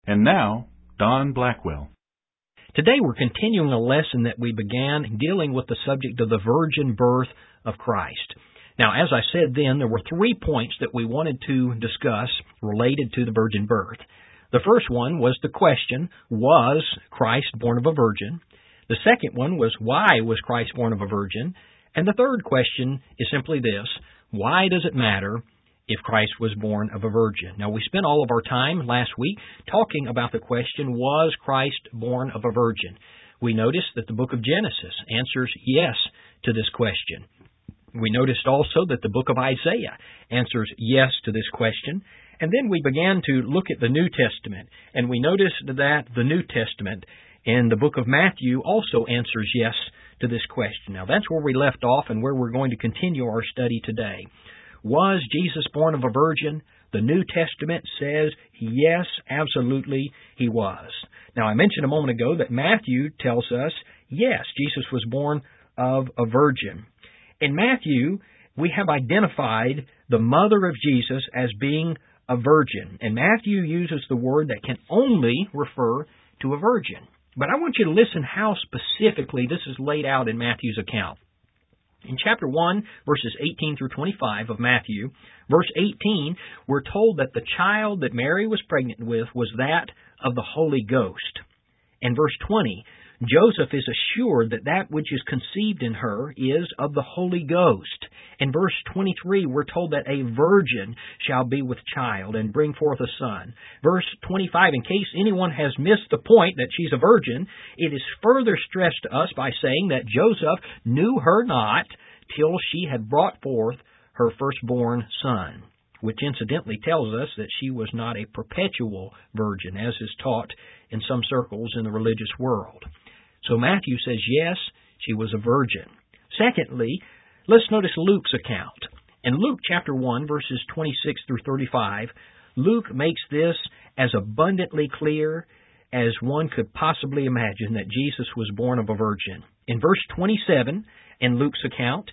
And now, Don Blackwell. Today we're continuing a lesson that we began dealing with the subject of the virgin birth of Christ. Now, as I said then, there were 3 points that we wanted to discuss related to the virgin birth. The first one was the question, was Christ born of a virgin? The second one was, why was Christ born of a virgin? And the third question is simply this, why does it matter if Christ was born of a virgin? Now, we spent all of our time last week talking about the question, was Christ born of a virgin? We noticed that the book of Genesis answers yes to this question. We noticed also that the book of Isaiah answers yes to this question. And then we began to look at the New Testament, and we noticed that the New Testament in the book of Matthew also answers yes to this question. Now, that's where we left off and where we're going to continue our study today. Was Jesus born of a virgin? The New Testament says, yes, absolutely, he was. Now, I mentioned a moment ago that Matthew tells us, yes, Jesus was born of a virgin. In Matthew, we have identified the mother of Jesus as being a virgin. And Matthew uses the word that can only refer to a virgin. But I want you to listen how specifically this is laid out in Matthew's account. In chapter 1, verses 18 through 25 of Matthew, verse 18, we're told that the child that Mary was pregnant with was that of the Holy Ghost. And verse 20, Joseph is assured that that which is conceived in her is of the Holy Ghost. In verse 23, we're told that a virgin shall be with child and bring forth a son. Verse 25, in case anyone has missed the point that she's a virgin, it is further stressed to us by saying that Joseph knew her not till she had brought forth her firstborn son, which incidentally tells us that she was not a perpetual virgin, as is taught in some circles in the religious world. So Matthew says, yes, she was a virgin. Secondly, let's notice Luke's account. In Luke chapter 1, verses 26 through 35, Luke makes this as abundantly clear as one could possibly imagine that Jesus was born of a virgin. In verse 27, in Luke's account,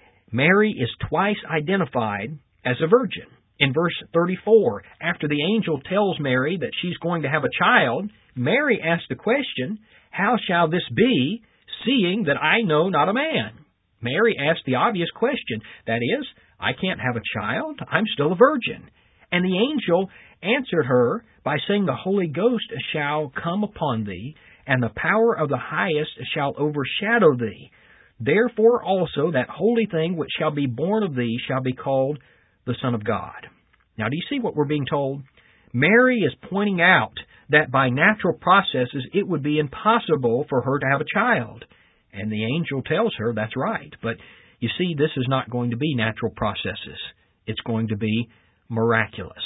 Mary is twice identified as a virgin. In verse 34, after the angel tells Mary that she's going to have a child, Mary asks the question, how shall this be, seeing that I know not a man? Mary asked the obvious question, that is, I can't have a child, I'm still a virgin. And the angel answered her by saying, the Holy Ghost shall come upon thee, and the power of the highest shall overshadow thee. Therefore also that holy thing which shall be born of thee shall be called the Son of God. Now, do you see what we're being told? Mary is pointing out that by natural processes it would be impossible for her to have a child. And the angel tells her that's right. But you see, this is not going to be natural processes. It's going to be miraculous.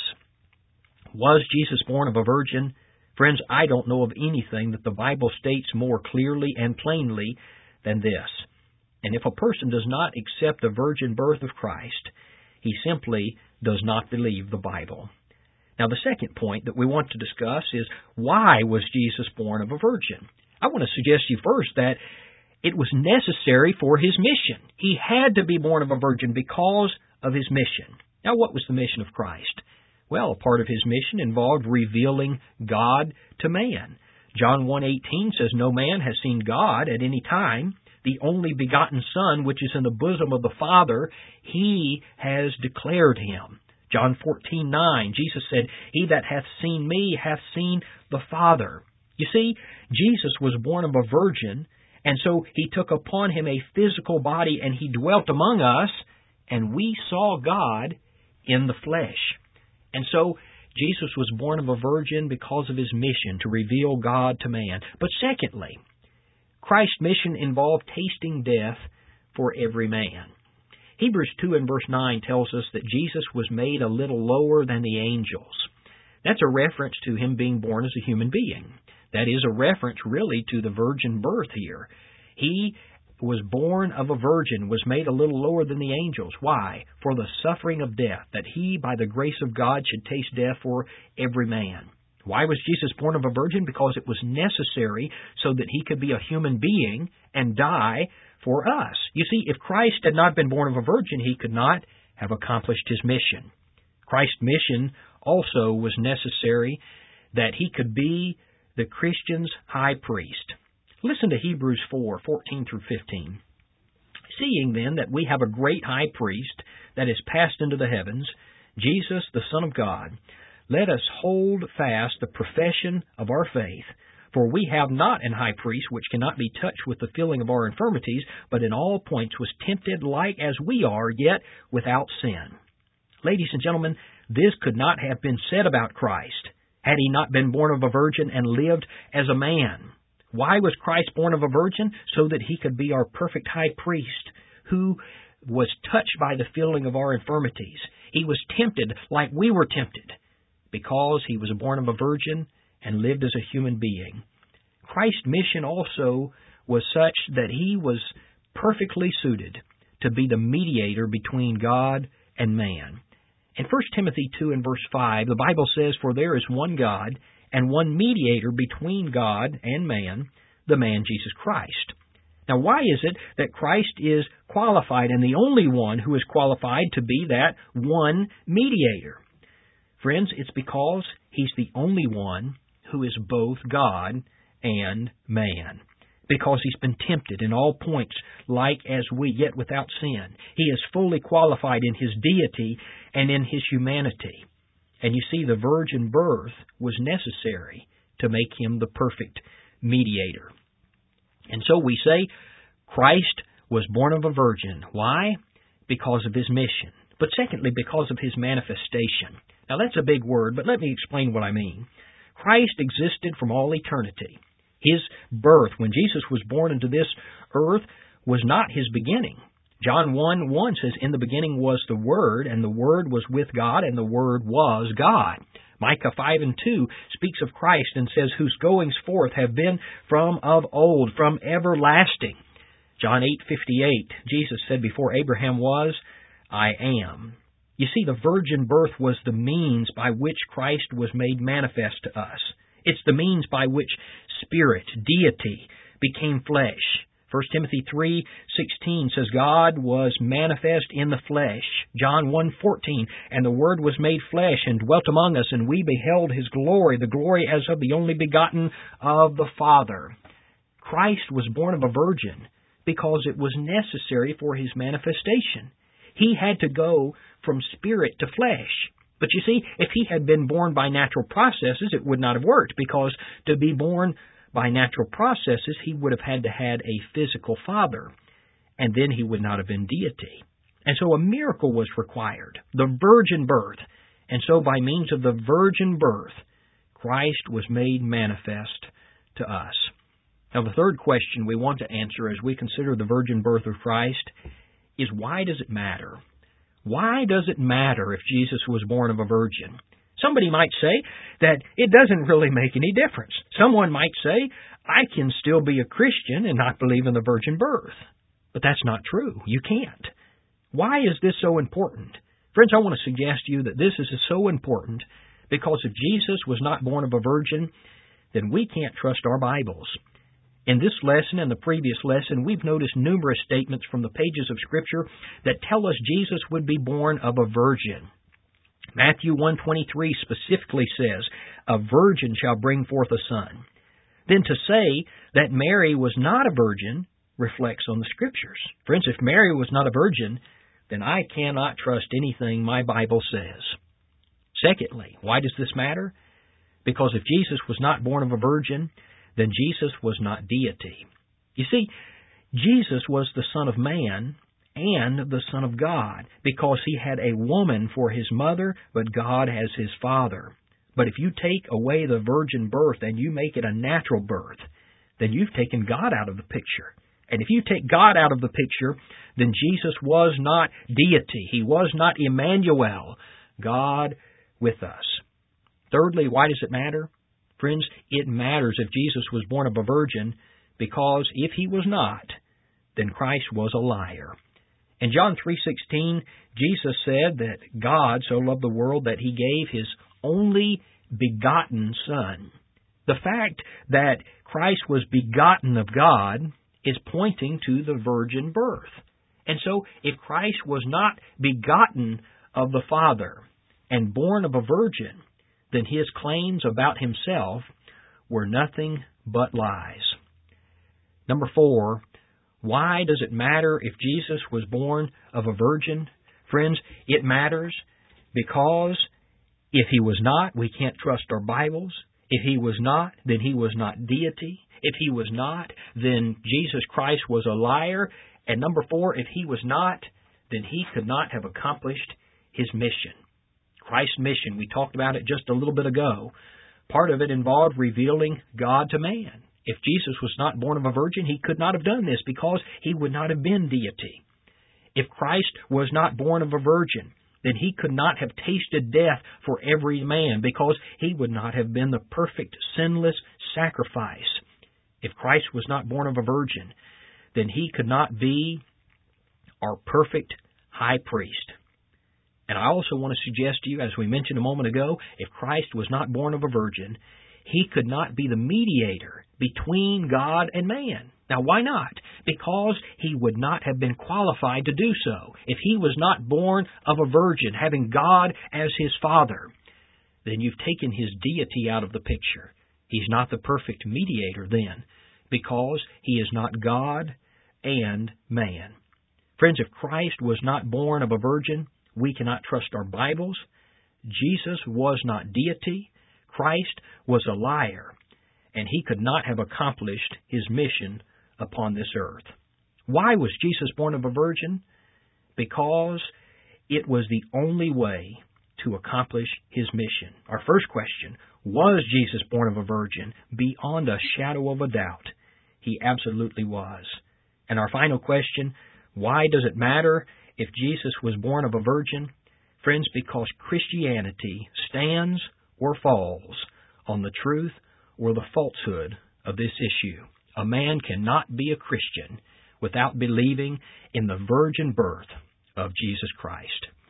Was Jesus born of a virgin? Friends, I don't know of anything that the Bible states more clearly and plainly than this. And if a person does not accept the virgin birth of Christ, he simply does not believe the Bible. Now, the second point that we want to discuss is, why was Jesus born of a virgin? I want to suggest to you first that it was necessary for his mission. He had to be born of a virgin because of his mission. Now, what was the mission of Christ? Well, a part of his mission involved revealing God to man. John 1:18 says, no man has seen God at any time. The only begotten Son, which is in the bosom of the Father, he has declared him. John 14:9, Jesus said, he that hath seen me hath seen the Father. You see, Jesus was born of a virgin, and so he took upon him a physical body, and he dwelt among us, and we saw God in the flesh. And so Jesus was born of a virgin because of his mission to reveal God to man. But secondly, Christ's mission involved tasting death for every man. Hebrews 2 and verse 9 tells us that Jesus was made a little lower than the angels. That's a reference to him being born as a human being. That is a reference really to the virgin birth here. He was born of a virgin, was made a little lower than the angels. Why? For the suffering of death, that he, by the grace of God, should taste death for every man. Why was Jesus born of a virgin? Because it was necessary so that he could be a human being and die for us. You see, if Christ had not been born of a virgin, he could not have accomplished his mission. Christ's mission also was necessary that he could be the Christian's high priest. Listen to Hebrews 4:14 through 15. Seeing then that we have a great high priest that is passed into the heavens, Jesus, the Son of God, let us hold fast the profession of our faith. For we have not an high priest which cannot be touched with the feeling of our infirmities, but in all points was tempted like as we are, yet without sin. Ladies and gentlemen, this could not have been said about Christ had he not been born of a virgin and lived as a man. Why was Christ born of a virgin? So that he could be our perfect high priest, who was touched by the feeling of our infirmities. He was tempted like we were tempted, because he was born of a virgin and lived as a human being. Christ's mission also was such that he was perfectly suited to be the mediator between God and man. In 1 Timothy 2 and verse 5, the Bible says, For there is one God and one mediator between God and man, the man Jesus Christ. Now, why is it that Christ is qualified and the only one who is qualified to be that one mediator? Friends, it's because he's the only one who is both God and man. Because he's been tempted in all points like as we, yet without sin. He is fully qualified in his deity and in his humanity. And you see, the virgin birth was necessary to make him the perfect mediator. And so we say Christ was born of a virgin. Why? Because of his mission. But secondly, because of his manifestation. Now that's a big word, but let me explain what I mean. Christ existed from all eternity. His birth, when Jesus was born into this earth, was not his beginning. John 1:1 says, In the beginning was the Word, and the Word was with God, and the Word was God. Micah 5:2 speaks of Christ and says, Whose goings forth have been from of old, from everlasting. John 8:58, Jesus said, Before Abraham was, I am. You see, the virgin birth was the means by which Christ was made manifest to us. It's the means by which Spirit, deity, became flesh. 1 Timothy 3:16 says, God was manifest in the flesh. John 1:14, And the Word was made flesh and dwelt among us, and we beheld His glory, the glory as of the only begotten of the Father. Christ was born of a virgin because it was necessary for His manifestation. He had to go from spirit to flesh. But you see, if He had been born by natural processes, it would not have worked, because to be born by natural processes, He would have had to have a physical father, and then He would not have been deity. And so a miracle was required, the virgin birth. And so by means of the virgin birth, Christ was made manifest to us. Now the third question we want to answer as we consider the virgin birth of Christ is, why does it matter? Why does it matter if Jesus was born of a virgin? Somebody might say that it doesn't really make any difference. Someone might say, I can still be a Christian and not believe in the virgin birth. But that's not true. You can't. Why is this so important? Friends, I want to suggest to you that this is so important because if Jesus was not born of a virgin, then we can't trust our Bibles. In this lesson and the previous lesson, we've noticed numerous statements from the pages of Scripture that tell us Jesus would be born of a virgin. Matthew 1:23 specifically says, A virgin shall bring forth a son. Then to say that Mary was not a virgin reflects on the Scriptures. Friends, if Mary was not a virgin, then I cannot trust anything my Bible says. Secondly, why does this matter? Because if Jesus was not born of a virgin, then Jesus was not deity. You see, Jesus was the Son of Man and the Son of God because He had a woman for His mother, but God as His Father. But if you take away the virgin birth and you make it a natural birth, then you've taken God out of the picture. And if you take God out of the picture, then Jesus was not deity. He was not Emmanuel, God with us. Thirdly, why does it matter? Friends, it matters if Jesus was born of a virgin, because if He was not, then Christ was a liar. In John 3:16, Jesus said that God so loved the world that He gave His only begotten Son. The fact that Christ was begotten of God is pointing to the virgin birth. And so, if Christ was not begotten of the Father and born of a virgin, then his claims about himself were nothing but lies. Number 4, why does it matter if Jesus was born of a virgin? Friends, it matters because if he was not, we can't trust our Bibles. If he was not, then he was not deity. If he was not, then Jesus Christ was a liar. And number 4, if he was not, then he could not have accomplished his mission. Christ's mission, we talked about it just a little bit ago. Part of it involved revealing God to man. If Jesus was not born of a virgin, he could not have done this because he would not have been deity. If Christ was not born of a virgin, then he could not have tasted death for every man because he would not have been the perfect, sinless sacrifice. If Christ was not born of a virgin, then he could not be our perfect high priest. And I also want to suggest to you, as we mentioned a moment ago, if Christ was not born of a virgin, he could not be the mediator between God and man. Now, why not? Because he would not have been qualified to do so. If he was not born of a virgin, having God as his father, then you've taken his deity out of the picture. He's not the perfect mediator then, because he is not God and man. Friends, if Christ was not born of a virgin, we cannot trust our Bibles. Jesus was not deity. Christ was a liar, and he could not have accomplished his mission upon this earth. Why was Jesus born of a virgin? Because it was the only way to accomplish his mission. Our first question, was Jesus born of a virgin? Beyond a shadow of a doubt, he absolutely was. And our final question, why does it matter if Jesus was born of a virgin? Friends, because Christianity stands or falls on the truth or the falsehood of this issue. A man cannot be a Christian without believing in the virgin birth of Jesus Christ.